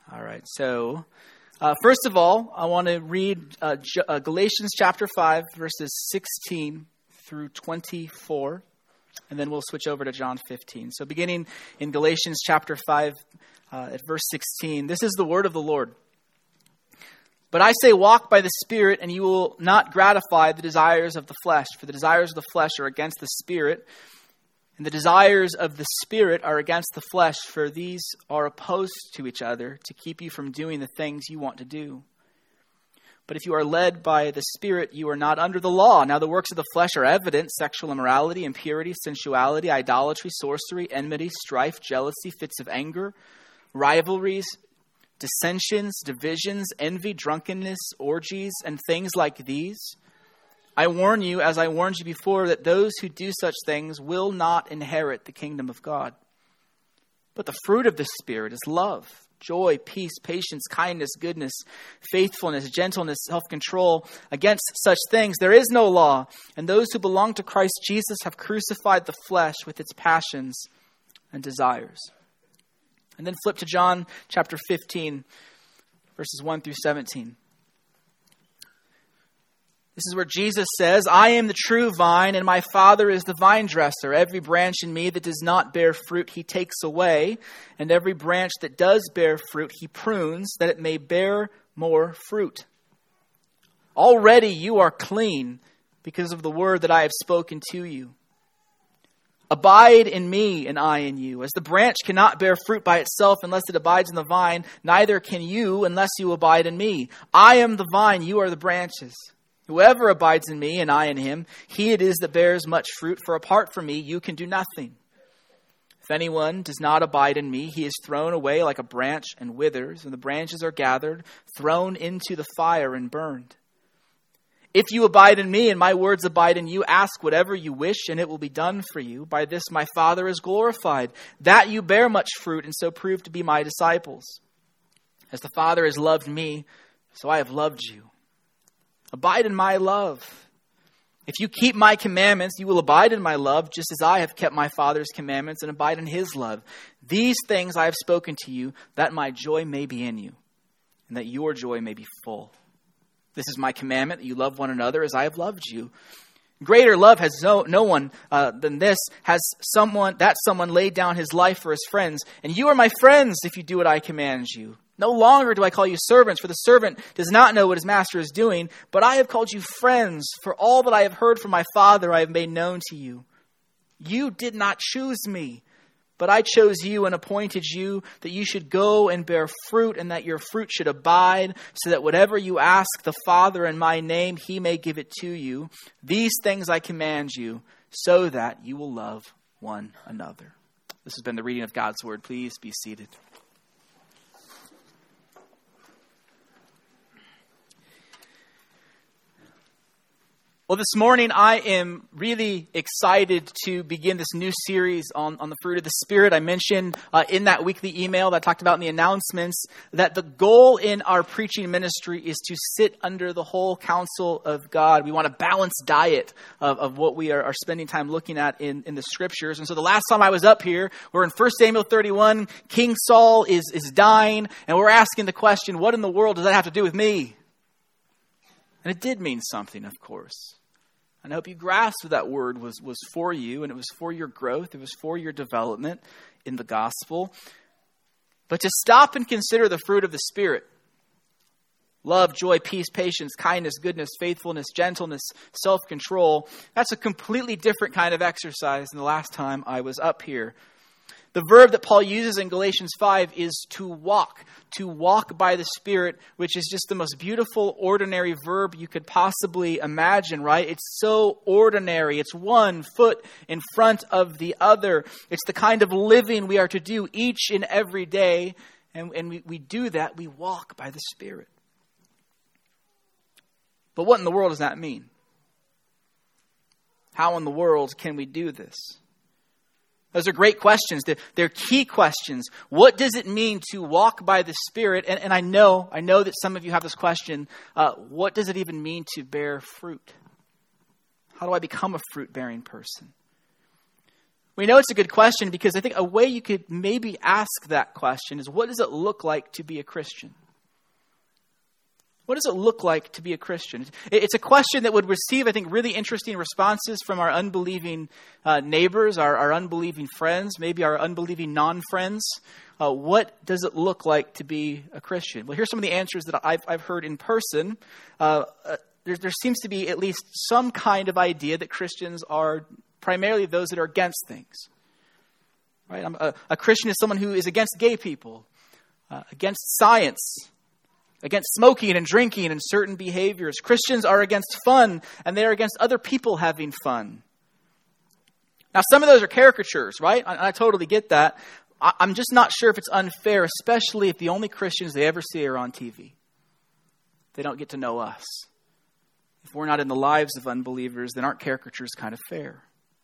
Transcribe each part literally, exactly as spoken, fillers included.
All right, so uh, first of all, I want to read uh, J- uh, Galatians chapter five, verses sixteen through twenty-four, and then we'll switch over to John fifteen. So beginning in Galatians chapter five, uh, at verse sixteen, this is the word of the Lord. But I say, walk by the Spirit, and you will not gratify the desires of the flesh. For the desires of the flesh are against the Spirit, and the desires of the Spirit are against the flesh, for these are opposed to each other to keep you from doing the things you want to do. But if you are led by the Spirit, you are not under the law. Now the works of the flesh are evident: sexual immorality, impurity, sensuality, idolatry, sorcery, enmity, strife, jealousy, fits of anger, rivalries, dissensions, divisions, envy, drunkenness, orgies, and things like these. I warn you, as I warned you before, that those who do such things will not inherit the kingdom of God. But the fruit of the Spirit is love, joy, peace, patience, kindness, goodness, faithfulness, gentleness, self-control. Against such things there is no law. And those who belong to Christ Jesus have crucified the flesh with its passions and desires. And then flip to John chapter fifteen, verses one through seventeen. This is where Jesus says, I am the true vine, and my Father is the vine dresser. Every branch in me that does not bear fruit, he takes away. And every branch that does bear fruit, he prunes, that it may bear more fruit. Already you are clean because of the word that I have spoken to you. Abide in me, and I in you. As the branch cannot bear fruit by itself unless it abides in the vine, neither can you unless you abide in me. I am the vine, you are the branches. Whoever abides in me and I in him, he it is that bears much fruit, for apart from me you can do nothing. If anyone does not abide in me, he is thrown away like a branch and withers, and the branches are gathered, thrown into the fire and burned. If you abide in me and my words abide in you, ask whatever you wish and it will be done for you. By this my Father is glorified, that you bear much fruit and so prove to be my disciples. As the Father has loved me, so I have loved you. Abide in my love. If you keep my commandments, you will abide in my love, just as I have kept my Father's commandments and abide in his love. These things I have spoken to you, that my joy may be in you, and that your joy may be full. This is my commandment, that you love one another as I have loved you. Greater love has no, no one uh, than this, has someone that someone laid down his life for his friends. And you are my friends if you do what I command you. No longer do I call you servants, for the servant does not know what his master is doing, but I have called you friends, for all that I have heard from my Father I have made known to you. You did not choose me, but I chose you and appointed you that you should go and bear fruit, and that your fruit should abide, so that whatever you ask the Father in my name, he may give it to you. These things I command you, so that you will love one another. This has been the reading of God's word. Please be seated. Well, this morning I am really excited to begin this new series on, on the fruit of the Spirit. I mentioned uh, in that weekly email that I talked about in the announcements that the goal in our preaching ministry is to sit under the whole counsel of God. We want a balanced diet of, of what we are, are spending time looking at in, in the scriptures. And so the last time I was up here, we're in First Samuel thirty-one. King Saul is, is dying, and we're asking the question, what in the world does that have to do with me? And it did mean something, of course. And I hope you grasped that that word was, was for you, and it was for your growth. It was for your development in the gospel. But to stop and consider the fruit of the Spirit, love, joy, peace, patience, kindness, goodness, faithfulness, gentleness, self-control, that's a completely different kind of exercise than the last time I was up here. The verb that Paul uses in Galatians five is to walk, to walk by the Spirit, which is just the most beautiful, ordinary verb you could possibly imagine, right? It's so ordinary. It's one foot in front of the other. It's the kind of living we are to do each and every day. And, and we, we do that, we walk by the Spirit. But what in the world does that mean? How in the world can we do this? Those are great questions. They're, they're key questions. What does it mean to walk by the Spirit? And, and I know, I know that some of you have this question. Uh, what does it even mean to bear fruit? How do I become a fruit-bearing person? We know it's a good question because I think a way you could maybe ask that question is, what does it look like to be a Christian? What does it look like to be a Christian? It's a question that would receive, I think, really interesting responses from our unbelieving uh, neighbors, our, our unbelieving friends, maybe our unbelieving non-friends. Uh, what does it look like to be a Christian? Well, here's some of the answers that I've, I've heard in person. Uh, uh, there, there seems to be at least some kind of idea that Christians are primarily those that are against things. Right? I'm a, a Christian is someone who is against gay people, uh, against science, against smoking and drinking and certain behaviors. Christians are against fun, and they are against other people having fun. Now, some of those are caricatures, right? I, I totally get that. I, I'm just not sure if it's unfair, especially if the only Christians they ever see are on T V. They don't get to know us. If we're not in the lives of unbelievers, then aren't caricatures kind of fair?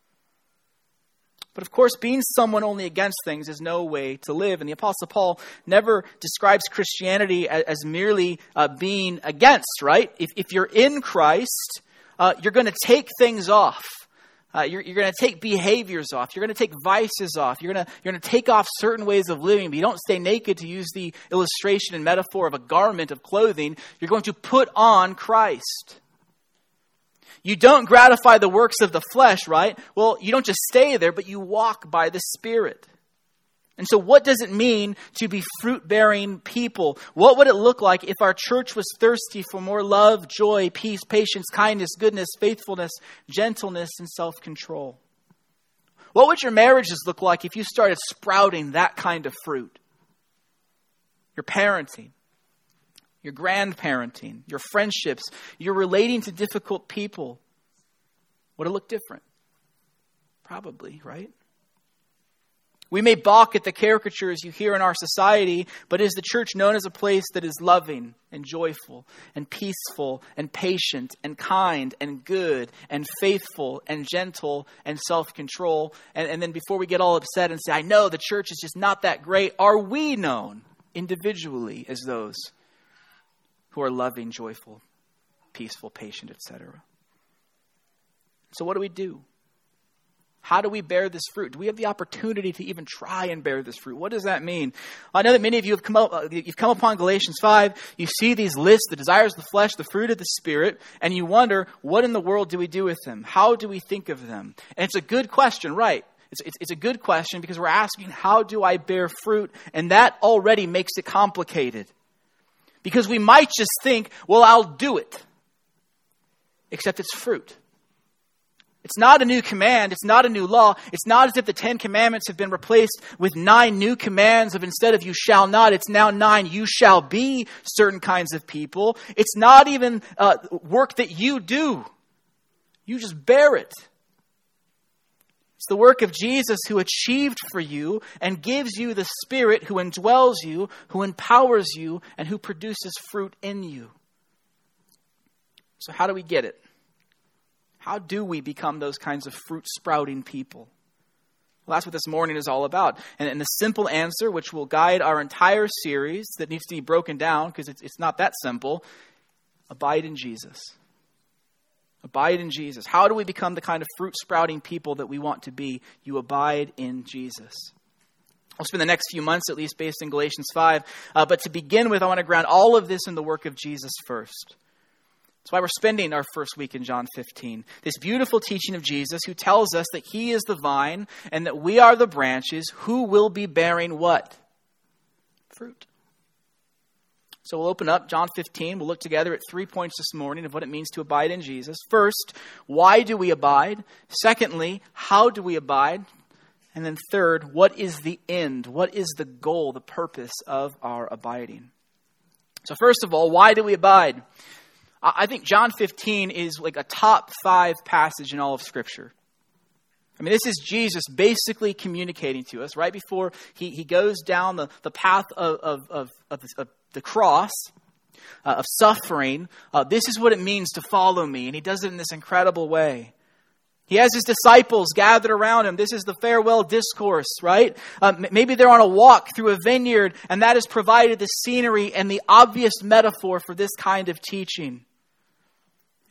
But of course, being someone only against things is no way to live. And the Apostle Paul never describes Christianity as, as merely uh, being against, right? If, if you're in Christ, uh, you're going to take things off. Uh, you're, you're going to take behaviors off. You're going to take vices off. You're going to you're going to take off certain ways of living. But you don't stay naked, to use the illustration and metaphor of a garment of clothing. You're going to put on Christ. You don't gratify the works of the flesh, right? Well, you don't just stay there, but you walk by the Spirit. And so what does it mean to be fruit-bearing people? What would it look like if our church was thirsty for more love, joy, peace, patience, kindness, goodness, faithfulness, gentleness, and self-control? What would your marriages look like if you started sprouting that kind of fruit? Your parenting, your grandparenting, your friendships, your relating to difficult people. Would it look different? Probably, right? We may balk at the caricatures you hear in our society, but is the church known as a place that is loving and joyful and peaceful and patient and kind and good and faithful and gentle and self-control? And, and then before we get all upset and say, I know the church is just not that great, are we known individually as those who are loving, joyful, peaceful, patient, et cetera? So what do we do? How do we bear this fruit? Do we have the opportunity to even try and bear this fruit? What does that mean? I know that many of you have come up, you've come upon Galatians five. You see these lists, the desires of the flesh, the fruit of the Spirit, and you wonder, what in the world do we do with them? How do we think of them? And it's a good question, right? It's, it's, it's a good question because we're asking, how do I bear fruit? And that already makes it complicated. Because we might just think, well, I'll do it. Except it's fruit. It's not a new command. It's not a new law. It's not as if the Ten Commandments have been replaced with nine new commands of instead of you shall not, it's now nine you shall be certain kinds of people. It's not even uh, work that you do. You just bear it. It's the work of Jesus who achieved for you and gives you the Spirit who indwells you, who empowers you, and who produces fruit in you. So how do we get it? How do we become those kinds of fruit-sprouting people? Well, that's what this morning is all about. And, and the simple answer, which will guide our entire series, that needs to be broken down because it's, it's not that simple, abide in Jesus. Abide in Jesus. How do we become the kind of fruit-sprouting people that we want to be? You abide in Jesus. I'll spend the next few months at least based in Galatians five. Uh, but to begin with, I want to ground all of this in the work of Jesus first. That's why we're spending our first week in John fifteen. This beautiful teaching of Jesus who tells us that he is the vine and that we are the branches who will be bearing what? Fruit. So we'll open up John fifteen. We'll look together at three points this morning of what it means to abide in Jesus. First, why do we abide? Secondly, how do we abide? And then third, what is the end? What is the goal, the purpose of our abiding? So first of all, why do we abide? I think John fifteen is like a top five passage in all of Scripture. I mean, this is Jesus basically communicating to us right before he, he goes down the, the path of, of, of, of, the, of the cross, uh, of suffering. Uh, this is what it means to follow me. And he does it in this incredible way. He has his disciples gathered around him. This is the farewell discourse, right? Uh, maybe they're on a walk through a vineyard, and that has provided the scenery and the obvious metaphor for this kind of teaching. And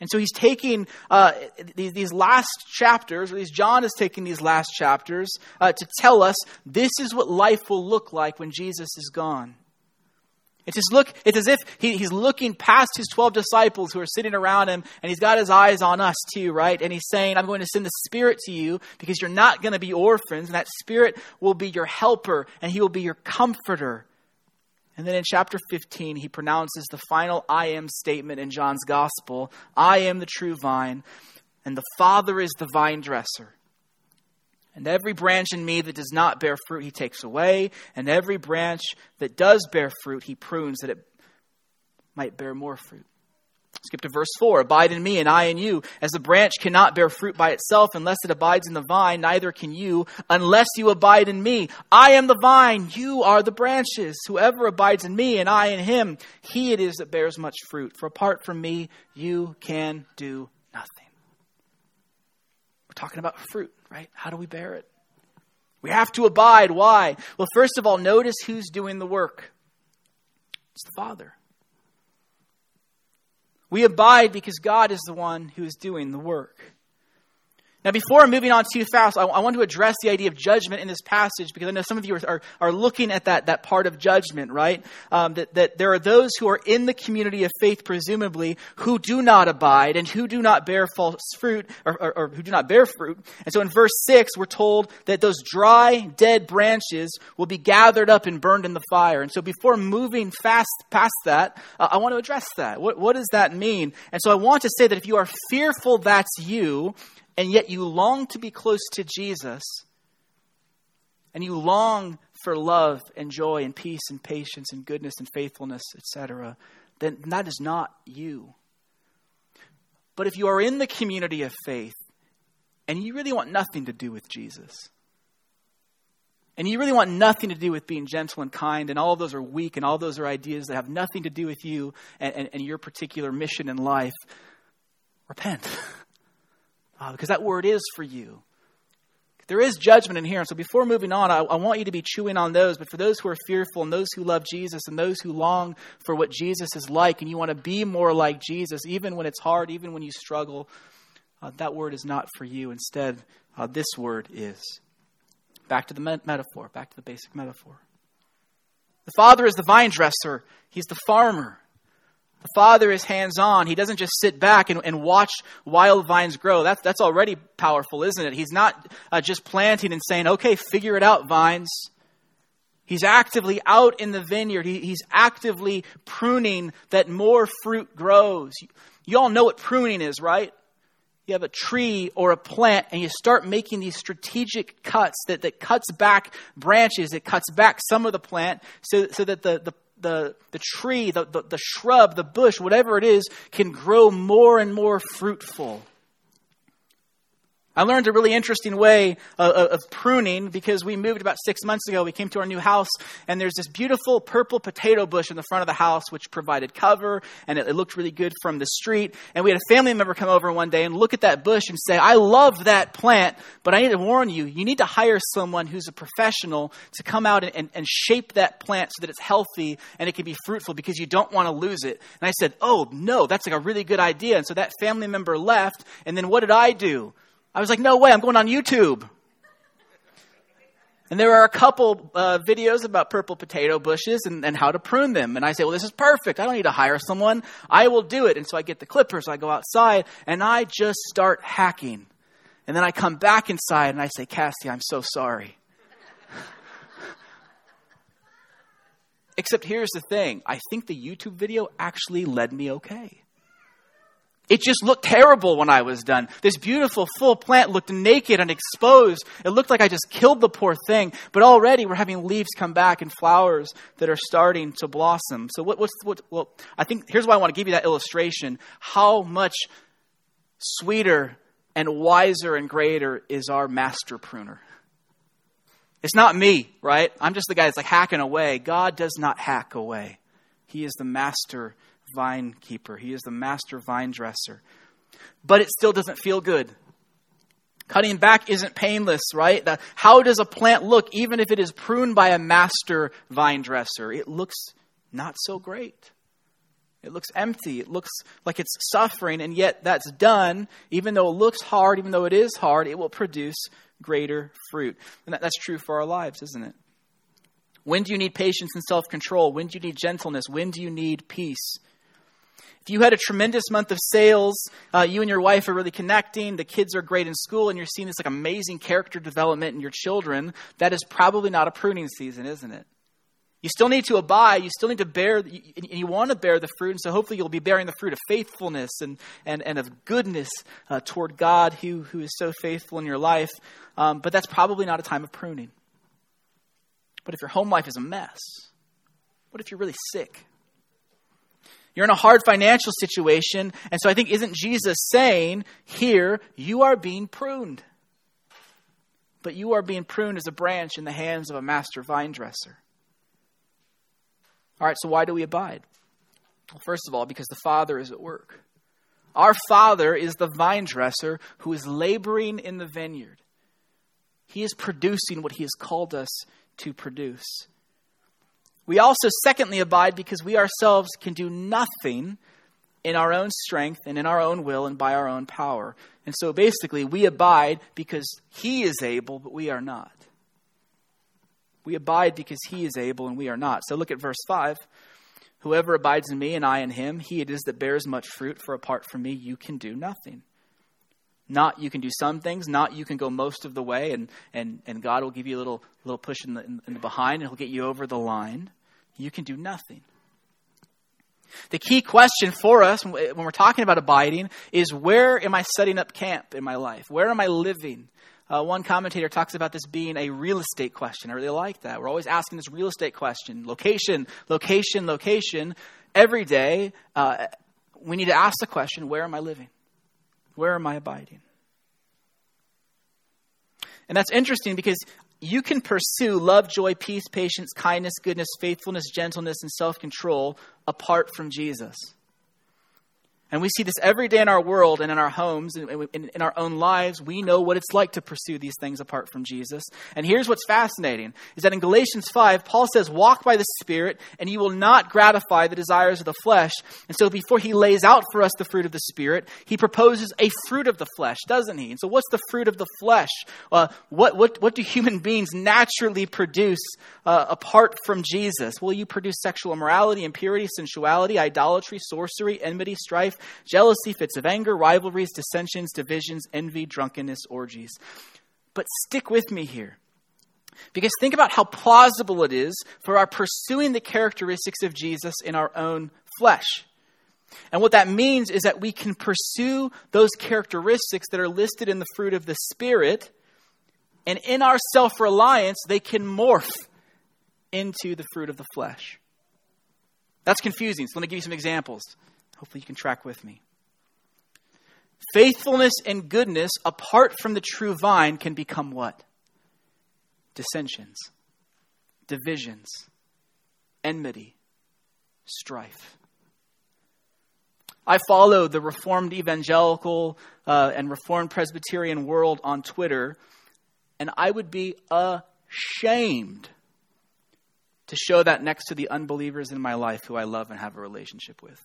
And so he's taking uh, these, these last chapters, or at least John is taking these last chapters uh, to tell us this is what life will look like when Jesus is gone. It's just look. It's as if he, he's looking past his twelve disciples who are sitting around him, and he's got his eyes on us too, right? And he's saying, I'm going to send the Spirit to you because you're not going to be orphans, and that Spirit will be your helper, and he will be your comforter. And then in chapter fifteen, he pronounces the final I am statement in John's gospel. I am the true vine, and the Father is the vine dresser. And every branch in me that does not bear fruit, he takes away. And every branch that does bear fruit, he prunes that it might bear more fruit. Skip to verse four. Abide in me and I in you. As the branch cannot bear fruit by itself unless it abides in the vine, neither can you unless you abide in me. I am the vine, you are the branches. Whoever abides in me and I in him, he it is that bears much fruit. For apart from me, you can do nothing. We're talking about fruit, right? How do we bear it? We have to abide. Why? Well, first of all, notice who's doing the work. It's the Father. We abide because God is the one who is doing the work. Now, before moving on too fast, I, I want to address the idea of judgment in this passage because I know some of you are, are, are looking at that, that part of judgment, right? Um, that, that there are those who are in the community of faith, presumably, who do not abide and who do not bear false fruit or, or, or who do not bear fruit. And so in verse six, we're told that those dry, dead branches will be gathered up and burned in the fire. And so before moving fast past that, uh, I want to address that. What, what does that mean? And so I want to say that if you are fearful that's you, and yet you long to be close to Jesus, and you long for love and joy and peace and patience and goodness and faithfulness, et cetera, then that is not you. But if you are in the community of faith, and you really want nothing to do with Jesus, and you really want nothing to do with being gentle and kind, and all of those are weak, and all of those are ideas that have nothing to do with you and, and, and your particular mission in life, repent. Uh, because that word is for you. There is judgment in here. And so before moving on, I, I want you to be chewing on those. But for those who are fearful and those who love Jesus and those who long for what Jesus is like and you want to be more like Jesus, even when it's hard, even when you struggle, uh, that word is not for you. Instead, uh, this word is. Back to the me- metaphor. Back to the basic metaphor. The Father is the vine dresser. He's the farmer. The Father is hands-on. He doesn't just sit back and, and watch wild vines grow. That's, that's already powerful, isn't it? He's not uh, just planting and saying, okay, figure it out, vines. He's actively out in the vineyard. He, he's actively pruning that more fruit grows. You, you all know what pruning is, right? You have a tree or a plant and you start making these strategic cuts that, that cuts back branches. It cuts back some of the plant so, so that the, the The, the tree, the, the, the shrub, the bush, whatever it is, can grow more and more fruitful. I learned a really interesting way of, of pruning because we moved about six months ago. We came to our new house and there's this beautiful purple potato bush in the front of the house which provided cover and it, it looked really good from the street. And we had a family member come over one day and look at that bush and say, I love that plant, but I need to warn you, you need to hire someone who's a professional to come out and, and, and shape that plant so that it's healthy and it can be fruitful because you don't want to lose it. And I said, oh no, that's like a really good idea. And so that family member left. And then what did I do? I was like, no way, I'm going on YouTube. And there are a couple uh, videos about purple potato bushes and, and how to prune them. And I say, well, this is perfect. I don't need to hire someone. I will do it. And so I get the clippers. I go outside and I just start hacking. And then I come back inside and I say, Cassie, I'm so sorry. Except here's the thing. I think the YouTube video actually led me okay. It just looked terrible when I was done. This beautiful full plant looked naked and exposed. It looked like I just killed the poor thing. But already we're having leaves come back and flowers that are starting to blossom. So what, what's what? Well, I think here's why I want to give you that illustration. How much sweeter and wiser and greater is our master pruner? It's not me, right? I'm just the guy that's like hacking away. God does not hack away. He is the master vine keeper. He is the master vine dresser. But it still doesn't feel good. Cutting back isn't painless, right? The, how does a plant look even if it is pruned by a master vine dresser? It looks not so great. It looks empty. It looks like it's suffering, and yet that's done. Even though it looks hard, even though it is hard, it will produce greater fruit. And that, that's true for our lives, isn't it? When do you need patience and self-control? When do you need gentleness? When do you need peace? If you had a tremendous month of sales, uh, you and your wife are really connecting, the kids are great in school, and you're seeing this like amazing character development in your children, that is probably not a pruning season, isn't it? You still need to abide. You still need to bear, and you want to bear the fruit. And so hopefully you'll be bearing the fruit of faithfulness and and, and of goodness uh, toward God who, who is so faithful in your life. Um, but that's probably not a time of pruning. But if your home life is a mess, what if you're really sick? You're in a hard financial situation. And so I think, isn't Jesus saying here, you are being pruned. But you are being pruned as a branch in the hands of a master vine dresser. All right, so why do we abide? Well, first of all, because the Father is at work. Our Father is the vine dresser who is laboring in the vineyard. He is producing what he has called us to produce. We also, secondly, abide because we ourselves can do nothing in our own strength and in our own will and by our own power. And so basically, we abide because he is able, but we are not. We abide because he is able and we are not. So look at verse five. Whoever abides in me and I in him, he it is that bears much fruit, for apart from me you can do nothing. Not you can do some things, not you can go most of the way, and and, and God will give you a little little push in the, in, in the behind, and he'll get you over the line. You can do nothing. The key question for us when we're talking about abiding is, where am I setting up camp in my life? Where am I living? Uh, one commentator talks about this being a real estate question. I really like that. We're always asking this real estate question. Location, location, location. Every day, uh, we need to ask the question, where am I living? Where am I abiding? And that's interesting because you can pursue love, joy, peace, patience, kindness, goodness, faithfulness, gentleness, and self-control apart from Jesus. And we see this every day in our world and in our homes and in, in our own lives. We know what it's like to pursue these things apart from Jesus. And here's what's fascinating, is that in Galatians five, Paul says, walk by the Spirit and you will not gratify the desires of the flesh. And so before he lays out for us the fruit of the Spirit, he proposes a fruit of the flesh, doesn't he? And so what's the fruit of the flesh? Uh, what, what, what do human beings naturally produce uh, apart from Jesus? Well, you produce sexual immorality, impurity, sensuality, idolatry, sorcery, enmity, strife, jealousy, fits of anger, rivalries, dissensions, divisions, envy, drunkenness, orgies. But stick with me here. Because think about how plausible it is for our pursuing the characteristics of Jesus in our own flesh. And what that means is that we can pursue those characteristics that are listed in the fruit of the Spirit, and in our self-reliance, they can morph into the fruit of the flesh. That's confusing, so let me give you some examples. Hopefully you can track with me. Faithfulness and goodness apart from the true vine can become what? Dissensions, divisions, enmity, strife. I follow the Reformed Evangelical uh, and Reformed Presbyterian world on Twitter, and I would be ashamed to show that next to the unbelievers in my life who I love and have a relationship with.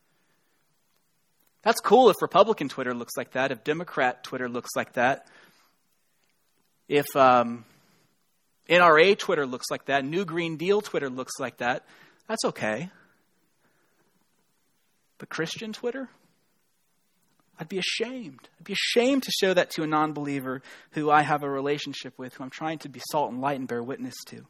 That's cool if Republican Twitter looks like that, if Democrat Twitter looks like that, if um, N R A Twitter looks like that, New Green Deal Twitter looks like that. That's okay. But Christian Twitter? I'd be ashamed. I'd be ashamed to show that to a non-believer who I have a relationship with, who I'm trying to be salt and light and bear witness to.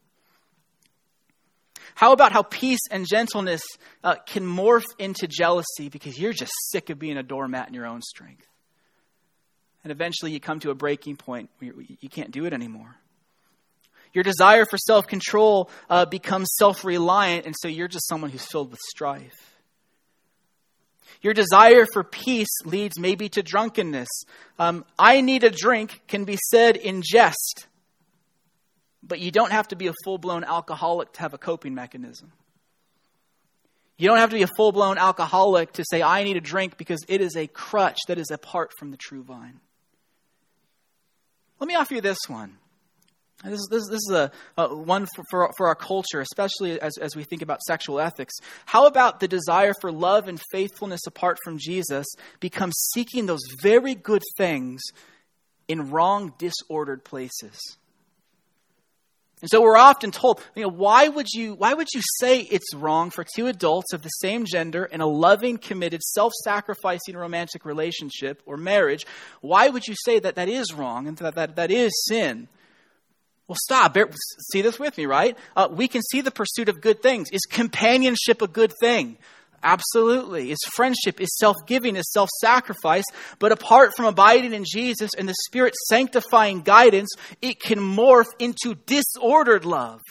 How about how peace and gentleness uh, can morph into jealousy because you're just sick of being a doormat in your own strength. And eventually you come to a breaking point where you can't do it anymore. Your desire for self-control uh, becomes self-reliant, and so you're just someone who's filled with strife. Your desire for peace leads maybe to drunkenness. Um, I need a drink can be said in jest. But you don't have to be a full-blown alcoholic to have a coping mechanism. You don't have to be a full-blown alcoholic to say, I need a drink, because it is a crutch that is apart from the true vine. Let me offer you this one. This is, this, this is a, a one for, for, for our culture, especially as, as we think about sexual ethics. How about the desire for love and faithfulness apart from Jesus becomes seeking those very good things in wrong, disordered places? And so we're often told, you know, why would you why would you say it's wrong for two adults of the same gender in a loving, committed, self-sacrificing romantic relationship or marriage? Why would you say that that is wrong and that that, that is sin? Well, stop. Bear, see this with me, right? Uh, we can see the pursuit of good things. Is companionship a good thing? Absolutely. Is friendship, is self-giving, is self-sacrifice. But apart from abiding in Jesus and the Spirit's sanctifying guidance, it can morph into disordered love.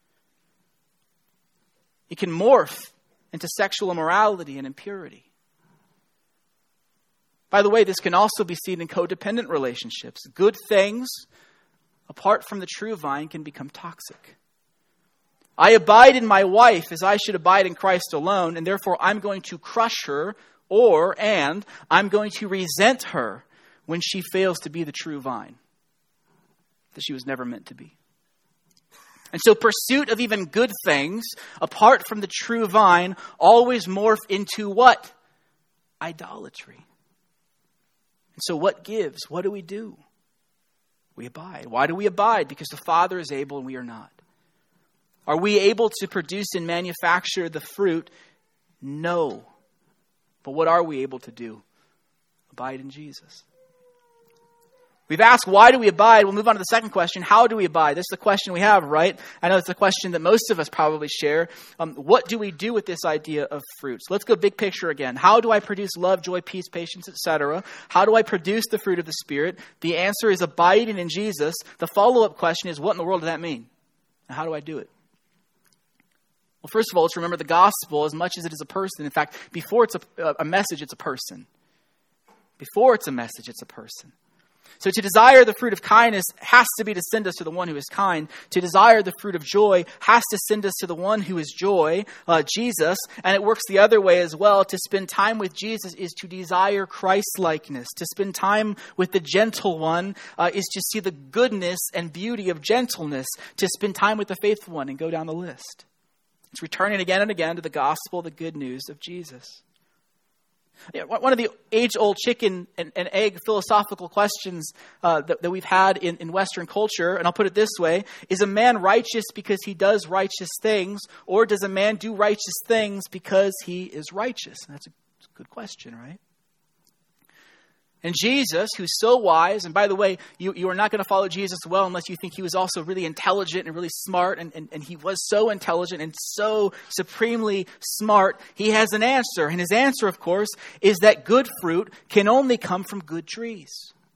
It can morph into sexual immorality and impurity. By the way, this can also be seen in codependent relationships. Good things, apart from the true vine, can become toxic. I abide in my wife as I should abide in Christ alone, and therefore I'm going to crush her, or, and, I'm going to resent her when she fails to be the true vine that she was never meant to be. And so pursuit of even good things, apart from the true vine, always morph into what? Idolatry. And so what gives? What do we do? We abide. Why do we abide? Because the Father is able and we are not. Are we able to produce and manufacture the fruit? No. But what are we able to do? Abide in Jesus. We've asked, why do we abide? We'll move on to the second question. How do we abide? This is the question we have, right? I know it's a question that most of us probably share. Um, what do we do with this idea of fruit? So let's go big picture again. How do I produce love, joy, peace, patience, et cetera? How do I produce the fruit of the Spirit? The answer is abiding in Jesus. The follow-up question is, what in the world does that mean? And how do I do it? Well, first of all, let's remember the gospel as much as it is a person. In fact, before it's a, a message, it's a person. Before it's a message, it's a person. So to desire the fruit of kindness has to be to send us to the one who is kind. To desire the fruit of joy has to send us to the one who is joy, uh, Jesus. And it works the other way as well. To spend time with Jesus is to desire Christ-likeness. To spend time with the gentle one uh, is to see the goodness and beauty of gentleness. To spend time with the faithful one, and go down the list. It's returning again and again to the gospel, the good news of Jesus. Yeah, one of the age-old chicken and, and egg philosophical questions uh, that, that we've had in, in Western culture, and I'll put it this way, is a man righteous because he does righteous things, or does a man do righteous things because he is righteous? And that's a, that's a good question, right? And Jesus, who's so wise, and by the way, you, you are not going to follow Jesus well unless you think he was also really intelligent and really smart, and, and, and he was so intelligent and so supremely smart, he has an answer. And his answer, of course, is that good fruit can only come from good trees.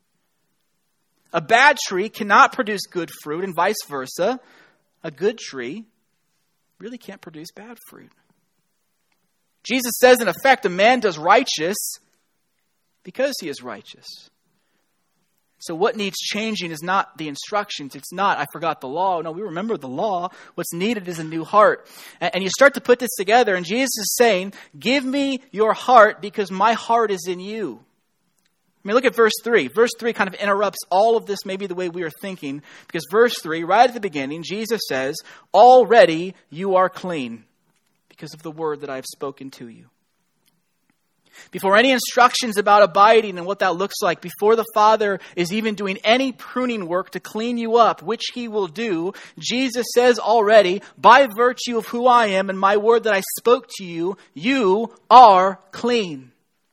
A bad tree cannot produce good fruit, and vice versa. A good tree really can't produce bad fruit. Jesus says, in effect, a man does righteous because he is righteous. So what needs changing is not the instructions. It's not, I forgot the law. No, we remember the law. What's needed is a new heart. And you start to put this together, and Jesus is saying, give me your heart because my heart is in you. I mean, look at verse three. Verse three kind of interrupts all of this, maybe the way we are thinking, because verse three, right at the beginning, Jesus says, already you are clean because of the word that I have spoken to you. Before any instructions about abiding and what that looks like, before the Father is even doing any pruning work to clean you up, which he will do, Jesus says already, by virtue of who I am and my word that I spoke to you, you are clean.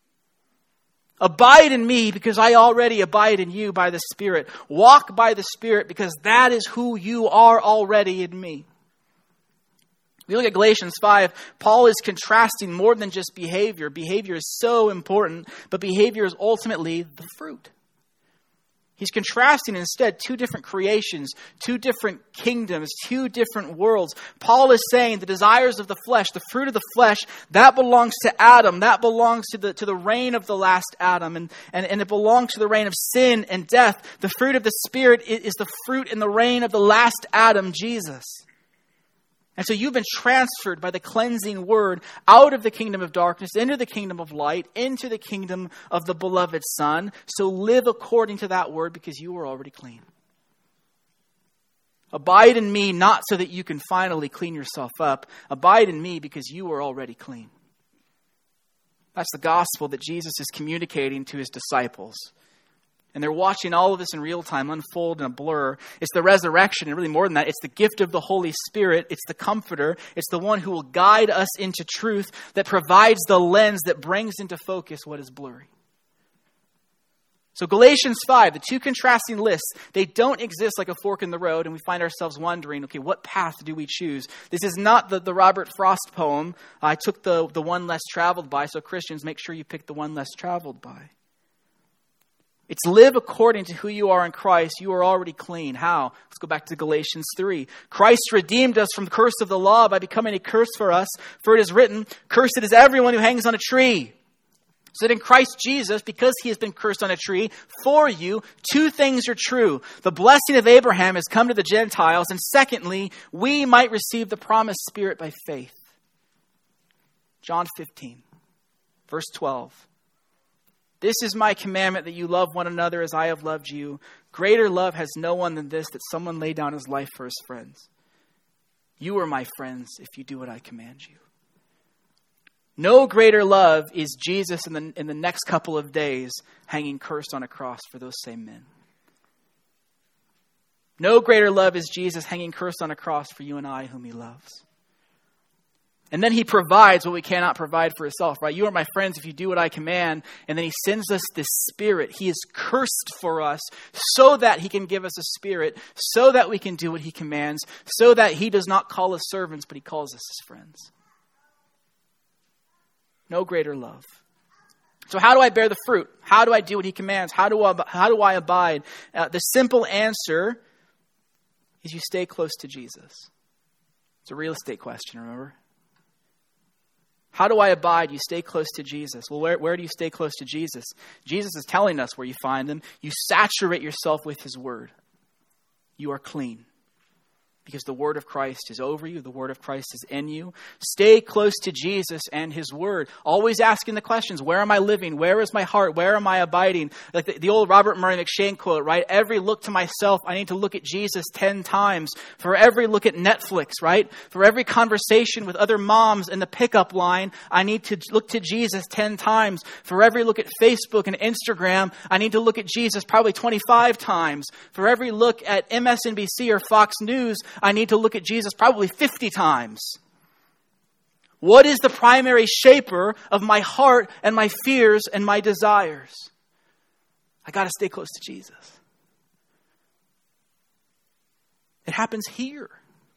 Abide in me because I already abide in you by the Spirit. Walk by the Spirit because that is who you are already in me. We look at Galatians five, Paul is contrasting more than just behavior. Behavior is so important, but behavior is ultimately the fruit. He's contrasting instead two different creations, two different kingdoms, two different worlds. Paul is saying the desires of the flesh, the fruit of the flesh, that belongs to Adam. That belongs to the to the reign of the last Adam. And, and, and it belongs to the reign of sin and death. The fruit of the Spirit is the fruit and the reign of the last Adam, Jesus. And so you've been transferred by the cleansing word out of the kingdom of darkness into the kingdom of light, into the kingdom of the beloved Son. So live according to that word because you are already clean. Abide in me, not so that you can finally clean yourself up. Abide in me because you are already clean. That's the gospel that Jesus is communicating to his disciples. And they're watching all of this in real time unfold in a blur. It's the resurrection, and really more than that, it's the gift of the Holy Spirit. It's the comforter. It's the one who will guide us into truth, that provides the lens that brings into focus what is blurry. So Galatians five, the two contrasting lists, they don't exist like a fork in the road, and we find ourselves wondering, okay, what path do we choose? This is not the, the Robert Frost poem. I took the, the one less traveled by, so Christians, make sure you pick the one less traveled by. It's live according to who you are in Christ. You are already clean. How? Let's go back to Galatians three. Christ redeemed us from the curse of the law by becoming a curse for us. For it is written, cursed is everyone who hangs on a tree. So that in Christ Jesus, because he has been cursed on a tree, for you, two things are true. The blessing of Abraham has come to the Gentiles. And secondly, we might receive the promised Spirit by faith. John fifteen, verse twelve. This is my commandment, that you love one another as I have loved you. Greater love has no one than this, that someone lay down his life for his friends. You are my friends if you do what I command you. No greater love is Jesus in the, in the next couple of days hanging cursed on a cross for those same men. No greater love is Jesus hanging cursed on a cross for you and I whom he loves. And then he provides what we cannot provide for himself, right? You are my friends if you do what I command. And then he sends us this Spirit. He is cursed for us so that he can give us a Spirit, so that we can do what he commands, so that he does not call us servants, but he calls us his friends. No greater love. So how do I bear the fruit? How do I do what he commands? How do I, how do I abide? Uh, the simple answer is you stay close to Jesus. It's a real estate question, remember? How do I abide? You stay close to Jesus. Well, where, where do you stay close to Jesus? Jesus is telling us where you find him. You saturate yourself with his word. You are clean. Because the word of Christ is over you. The word of Christ is in you. Stay close to Jesus and his word. Always asking the questions, where am I living? Where is my heart? Where am I abiding? Like the, the old Robert Murray McShane quote, right? Every look to myself, I need to look at Jesus ten times. For every look at Netflix, right? For every conversation with other moms in the pickup line, I need to look to Jesus ten times. For every look at Facebook and Instagram, I need to look at Jesus probably twenty-five times. For every look at M S N B C or Fox News, I need to look at Jesus probably fifty times. What is the primary shaper of my heart and my fears and my desires? I got to stay close to Jesus. It happens here.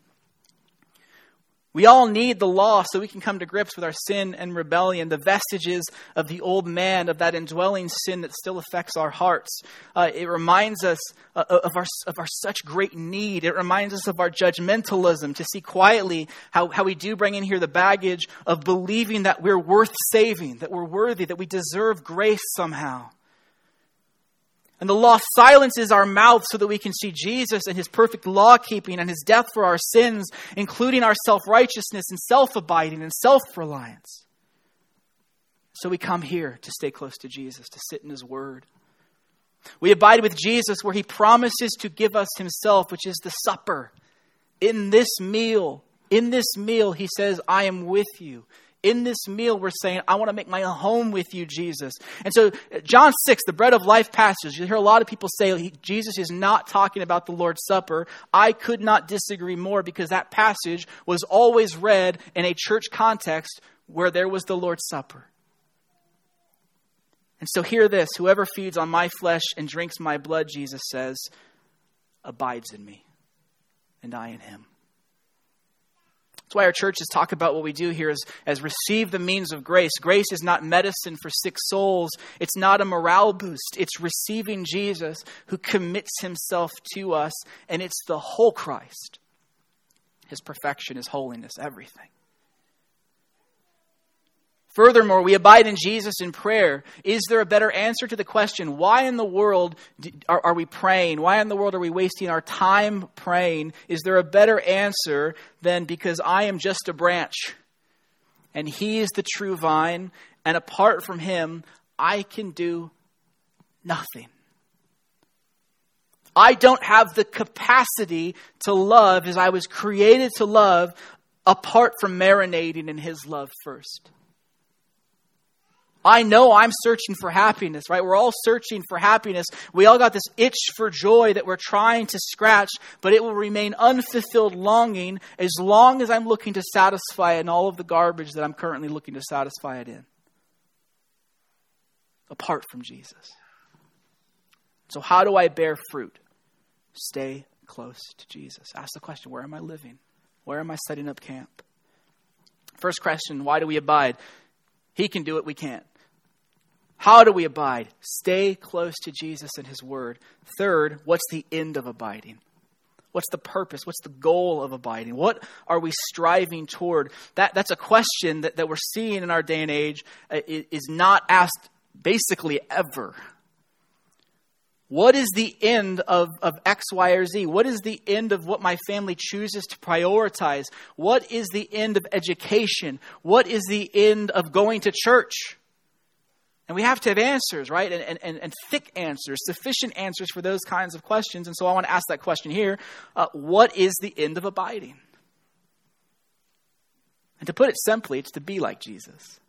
We all need the law so we can come to grips with our sin and rebellion, the vestiges of the old man, of that indwelling sin that still affects our hearts. Uh, it reminds us uh, of our of our such great need. It reminds us of our judgmentalism, to see quietly how, how we do bring in here the baggage of believing that we're worth saving, that we're worthy, that we deserve grace somehow. And the law silences our mouths so that we can see Jesus and his perfect law-keeping and his death for our sins, including our self-righteousness and self-abiding and self-reliance. So we come here to stay close to Jesus, to sit in his word. We abide with Jesus where he promises to give us himself, which is the supper. In this meal, in this meal, he says, I am with you. In this meal, we're saying, I want to make my home with you, Jesus. And so John six, the bread of life passage, you hear a lot of people say he, Jesus is not talking about the Lord's Supper. I could not disagree more, because that passage was always read in a church context where there was the Lord's Supper. And so hear this, whoever feeds on my flesh and drinks my blood, Jesus says, abides in me, and I in him. That's why our churches talk about what we do here as, as receive the means of grace. Grace is not medicine for sick souls. It's not a morale boost. It's receiving Jesus who commits himself to us. And it's the whole Christ. His perfection, his holiness, everything. Furthermore, we abide in Jesus in prayer. Is there a better answer to the question, why in the world are, are we praying? Why in the world are we wasting our time praying? Is there a better answer than because I am just a branch and he is the true vine, and apart from him, I can do nothing. I don't have the capacity to love as I was created to love apart from marinating in his love first. I know I'm searching for happiness, right? We're all searching for happiness. We all got this itch for joy that we're trying to scratch, but it will remain unfulfilled longing as long as I'm looking to satisfy it in all of the garbage that I'm currently looking to satisfy it in. Apart from Jesus. So how do I bear fruit? Stay close to Jesus. Ask the question, where am I living? Where am I setting up camp? First question, why do we abide? He can do it, we can't. How do we abide? Stay close to Jesus and his word. Third, what's the end of abiding? What's the purpose? What's the goal of abiding? What are we striving toward? That, that's a question that, that we're seeing in our day and age uh, is not asked basically ever. What is the end of, of X, Y, or Z? What is the end of what my family chooses to prioritize? What is the end of education? What is the end of going to church? And we have to have answers, right? And, and, and thick answers, sufficient answers for those kinds of questions. And so I want to ask that question here. Uh, what is the end of abiding? And to put it simply, it's to be like Jesus.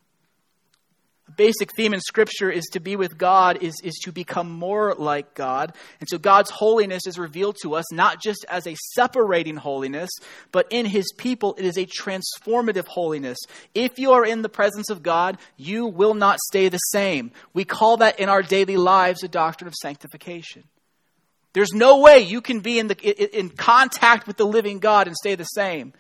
A basic theme in Scripture is to be with God, is, is to become more like God. And so God's holiness is revealed to us not just as a separating holiness, but in his people, it is a transformative holiness. If you are in the presence of God, you will not stay the same. We call that in our daily lives a doctrine of sanctification. There's no way you can be in, the, in contact with the living God and stay the same.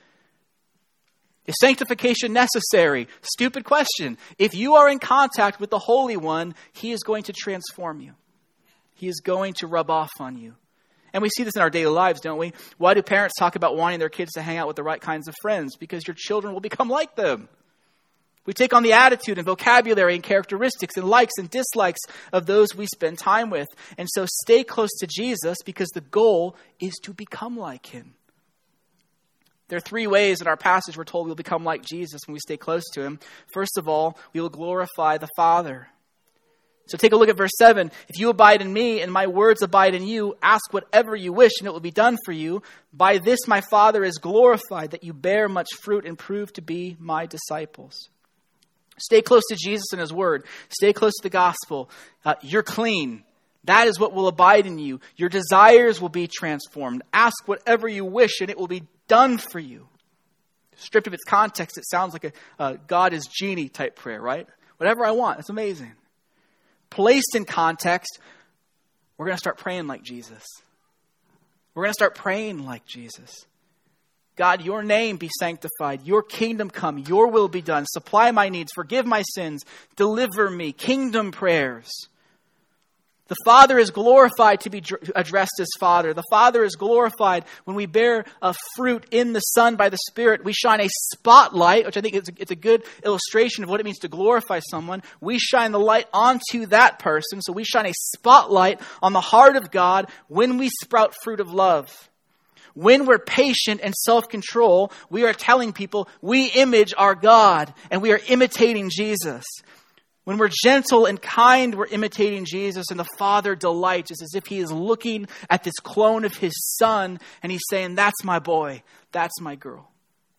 Is sanctification necessary? Stupid question. If you are in contact with the Holy One, he is going to transform you. He is going to rub off on you. And we see this in our daily lives, don't we? Why do parents talk about wanting their kids to hang out with the right kinds of friends? Because your children will become like them. We take on the attitude and vocabulary and characteristics and likes and dislikes of those we spend time with. And so stay close to Jesus because the goal is to become like him. There are three ways in our passage we're told we'll become like Jesus when we stay close to him. First of all, we will glorify the Father. So take a look at verse seven. If you abide in me and my words abide in you, ask whatever you wish and it will be done for you. By this my Father is glorified, that you bear much fruit and prove to be my disciples. Stay close to Jesus and his word. Stay close to the gospel. Uh, you're clean. That is what will abide in you. Your desires will be transformed. Ask whatever you wish and it will be done for you. Stripped of its context, it sounds like a uh, God is genie type prayer, right? Whatever I want, it's amazing. Placed in context, we're going to start praying like Jesus. We're going to start praying like Jesus. God, your name be sanctified. Your kingdom come. Your will be done. Supply my needs. Forgive my sins. Deliver me. Kingdom prayers. The Father is glorified to be addressed as Father. The Father is glorified when we bear a fruit in the Son by the Spirit. We shine a spotlight, which I think it's a, it's a good illustration of what it means to glorify someone. We shine the light onto that person. So we shine a spotlight on the heart of God when we sprout fruit of love. When we're patient and self-control, we are telling people we image our God and we are imitating Jesus. When we're gentle and kind, we're imitating Jesus, and the Father delights. It's as if he is looking at this clone of his Son, and he's saying, that's my boy, that's my girl.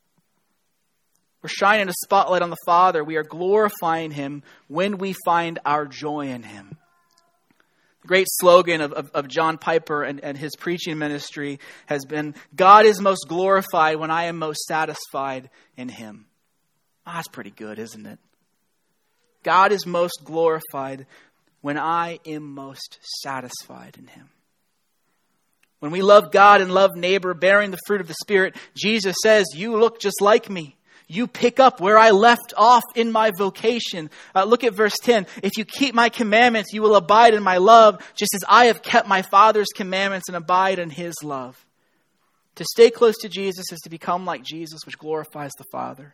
We're shining a spotlight on the Father. We are glorifying him when we find our joy in him. The great slogan of, of, of John Piper and, and his preaching ministry has been, God is most glorified when I am most satisfied in him. Oh, that's pretty good, isn't it? God is most glorified when I am most satisfied in him. When we love God and love neighbor, bearing the fruit of the Spirit, Jesus says, you look just like me. You pick up where I left off in my vocation. Uh, look at verse ten. If you keep my commandments, you will abide in my love, just as I have kept my Father's commandments and abide in his love. To stay close to Jesus is to become like Jesus, which glorifies the Father.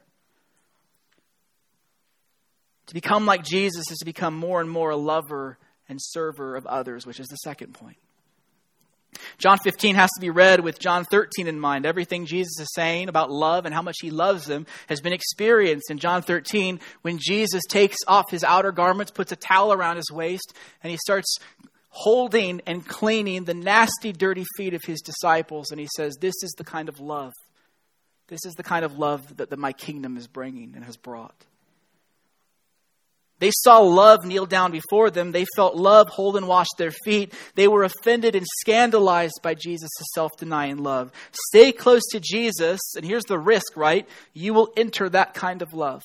To become like Jesus is to become more and more a lover and server of others, which is the second point. John fifteen has to be read with John thirteen in mind. Everything Jesus is saying about love and how much he loves them has been experienced in John thirteen when Jesus takes off his outer garments, puts a towel around his waist, and he starts holding and cleaning the nasty, dirty feet of his disciples. And he says, this is the kind of love. This is the kind of love that, that my kingdom is bringing and has brought. They saw love kneel down before them. They felt love hold and wash their feet. They were offended and scandalized by Jesus' self-denying love. Stay close to Jesus, and here's the risk, right? You will enter that kind of love.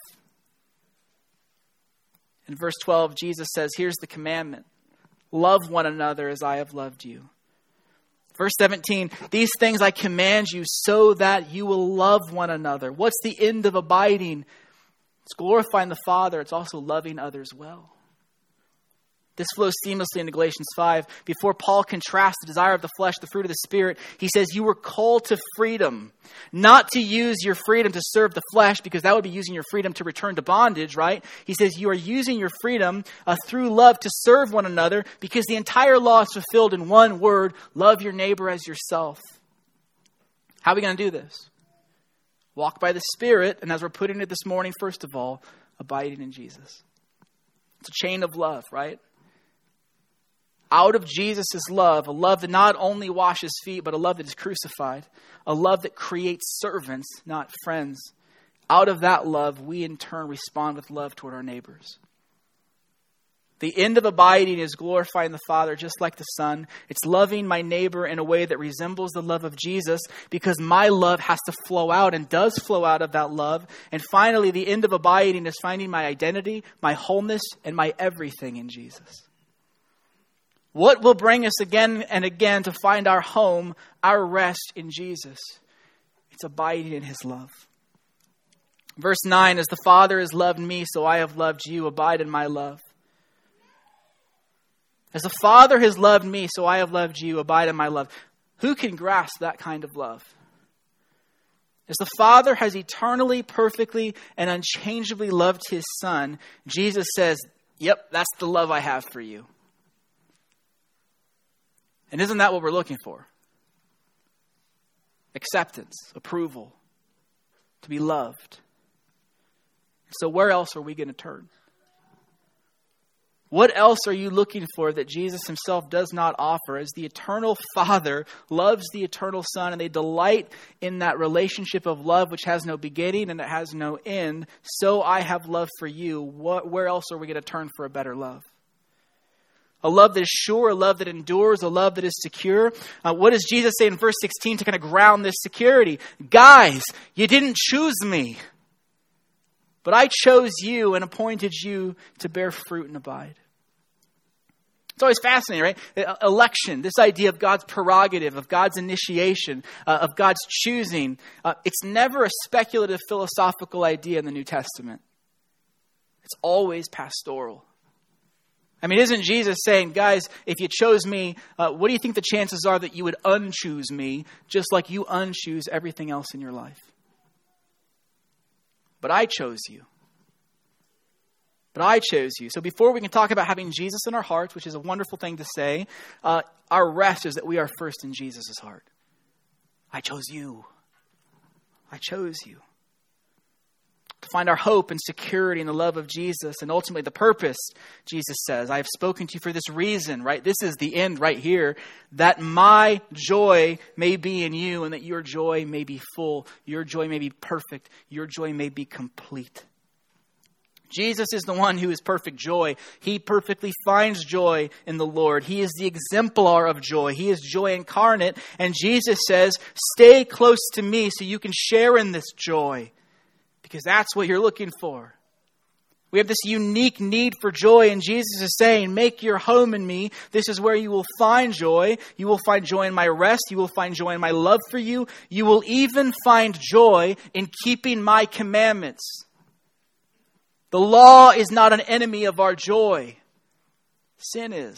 In verse twelve, Jesus says, here's the commandment. Love one another as I have loved you. Verse seventeen, these things I command you so that you will love one another. What's the end of abiding? It's glorifying the Father. It's also loving others well. This flows seamlessly into Galatians five. Before Paul contrasts the desire of the flesh, the fruit of the Spirit, he says, you were called to freedom, not to use your freedom to serve the flesh, because that would be using your freedom to return to bondage, right? He says, you are using your freedom uh, through love to serve one another, because the entire law is fulfilled in one word: love your neighbor as yourself. How are we going to do this? Walk by the Spirit, and as we're putting it this morning, first of all, abiding in Jesus. It's a chain of love, right? Out of Jesus' love, a love that not only washes feet, but a love that is crucified. A love that creates servants, not friends. Out of that love, we in turn respond with love toward our neighbors. The end of abiding is glorifying the Father just like the Son. It's loving my neighbor in a way that resembles the love of Jesus, because my love has to flow out and does flow out of that love. And finally, the end of abiding is finding my identity, my wholeness, and my everything in Jesus. What will bring us again and again to find our home, our rest in Jesus? It's abiding in his love. Verse nine, as the Father has loved me, so I have loved you. Abide in my love. As the Father has loved me, so I have loved you. Abide in my love. Who can grasp that kind of love? As the Father has eternally, perfectly, and unchangeably loved his Son, Jesus says, yep, that's the love I have for you. And isn't that what we're looking for? Acceptance, approval, to be loved. So where else are we going to turn? What else are you looking for that Jesus himself does not offer? As the eternal Father loves the eternal Son, and they delight in that relationship of love which has no beginning and it has no end, so I have love for you. What, where else are we going to turn for a better love? A love that is sure, a love that endures, a love that is secure. Uh, what does Jesus say in verse sixteen to kind of ground this security? Guys, you didn't choose me, but I chose you and appointed you to bear fruit and abide. It's always fascinating, right? Election, this idea of God's prerogative, of God's initiation, uh, of God's choosing. Uh, it's never a speculative philosophical idea in the New Testament. It's always pastoral. I mean, isn't Jesus saying, guys, if you chose me, uh, what do you think the chances are that you would unchoose me, just like you unchoose everything else in your life? But I chose you. But I chose you. So before we can talk about having Jesus in our hearts, which is a wonderful thing to say, uh, our rest is that we are first in Jesus' heart. I chose you. I chose you. To find our hope and security in the love of Jesus, and ultimately the purpose, Jesus says, I have spoken to you for this reason, right? This is the end right here, that my joy may be in you and that your joy may be full, your joy may be perfect, your joy may be complete. Jesus is the one who is perfect joy. He perfectly finds joy in the Lord. He is the exemplar of joy. He is joy incarnate. And Jesus says, stay close to me so you can share in this joy. Because that's what you're looking for. We have this unique need for joy, and Jesus is saying, make your home in me. This is where you will find joy. You will find joy in my rest. You will find joy in my love for you. You will even find joy in keeping my commandments. The law is not an enemy of our joy. Sin is.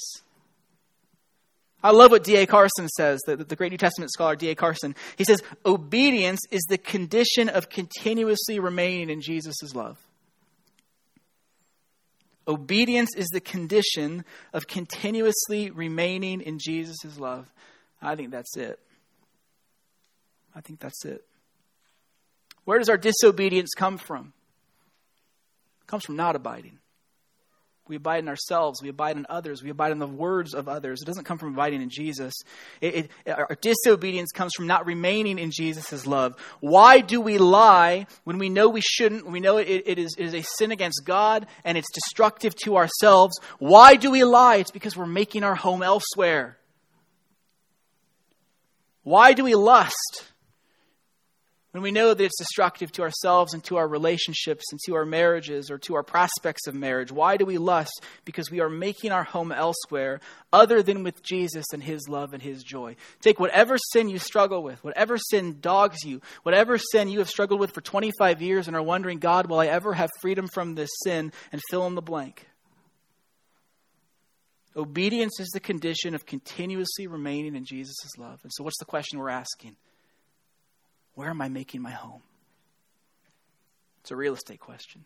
I love what D A Carson says, the, the great New Testament scholar D A Carson. He says, obedience is the condition of continuously remaining in Jesus' love. Obedience is the condition of continuously remaining in Jesus' love. I think that's it. I think that's it. Where does our disobedience come from? It comes from not abiding. We abide in ourselves. We abide in others. We abide in the words of others. It doesn't come from abiding in Jesus. It, it, our disobedience comes from not remaining in Jesus' love. Why do we lie when we know we shouldn't? We know it, it, is, it is a sin against God and it's destructive to ourselves. Why do we lie? It's because we're making our home elsewhere. Why do we lust? When we know that it's destructive to ourselves and to our relationships and to our marriages or to our prospects of marriage. Why do we lust? Because we are making our home elsewhere other than with Jesus and his love and his joy. Take whatever sin you struggle with, whatever sin dogs you, whatever sin you have struggled with for twenty-five years and are wondering, God, will I ever have freedom from this sin? And fill in the blank. Obedience is the condition of continuously remaining in Jesus' love. And so what's the question we're asking? Where am I making my home? It's a real estate question.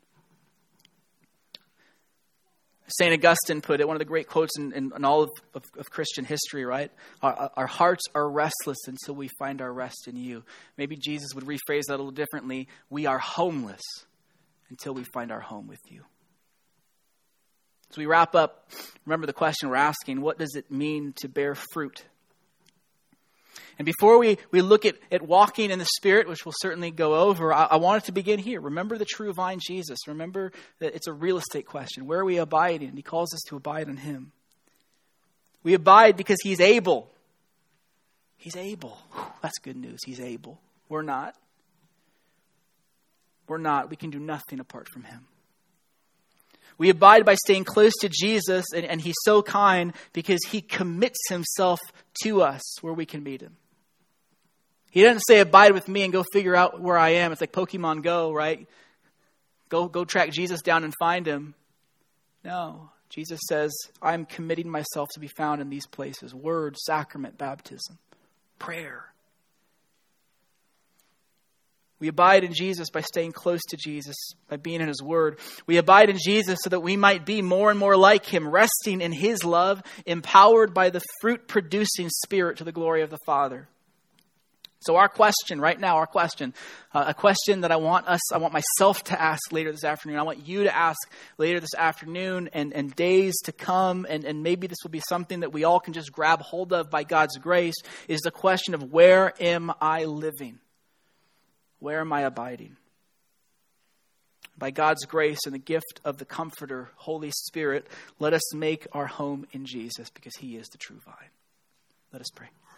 Saint Augustine put it, one of the great quotes in, in, in all of, of, of Christian history, right? Our, our hearts are restless until we find our rest in you. Maybe Jesus would rephrase that a little differently. We are homeless until we find our home with you. So we wrap up. Remember the question we're asking. What does it mean to bear fruit? And before we, we look at, at walking in the Spirit, which we'll certainly go over, I, I wanted to begin here. Remember the true vine, Jesus. Remember that it's a real estate question. Where are we abiding? And he calls us to abide in him. We abide because he's able. He's able. Whew, that's good news. He's able. We're not. We're not. We can do nothing apart from him. We abide by staying close to Jesus, and, and he's so kind because he commits himself to us where we can meet him. He doesn't say, abide with me and go figure out where I am. It's like Pokemon Go, right? Go, go track Jesus down and find him. No, Jesus says, I'm committing myself to be found in these places. Word, sacrament, baptism, prayer. We abide in Jesus by staying close to Jesus, by being in his word. We abide in Jesus so that we might be more and more like him, resting in his love, empowered by the fruit-producing Spirit to the glory of the Father. So our question right now, our question, uh, a question that I want us, I want myself to ask later this afternoon. I want you to ask later this afternoon and, and days to come. And, and maybe this will be something that we all can just grab hold of by God's grace, is the question of where am I living? Where am I abiding? By God's grace and the gift of the Comforter, Holy Spirit, let us make our home in Jesus because he is the true vine. Let us pray.